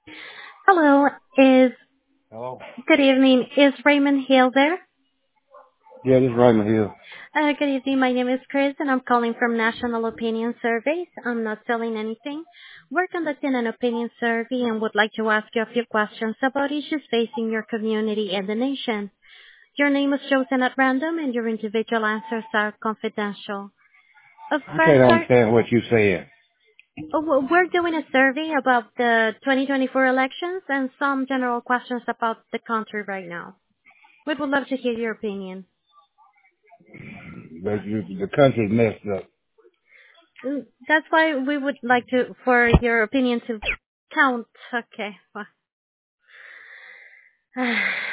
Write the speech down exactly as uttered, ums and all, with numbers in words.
Hello, is Hello? good evening. Is Raymond Hill there? Yeah, this is Raymond Hill. Uh, good evening. My name is Chris, and I'm calling from National Opinion Surveys. I'm not selling anything. We're conducting an opinion survey and would like to ask you a few questions about issues facing your community and the nation. Your name was chosen at random, and your individual answers are confidential. Uh, I can't first, sir, understand what you saying. uh, w- we're doing a survey about the twenty twenty-four elections and some general questions about the country right now. We would love to hear your opinion. But you, the country's messed up. Mm, That's why we would like to, for your opinion to count. Okay. Well,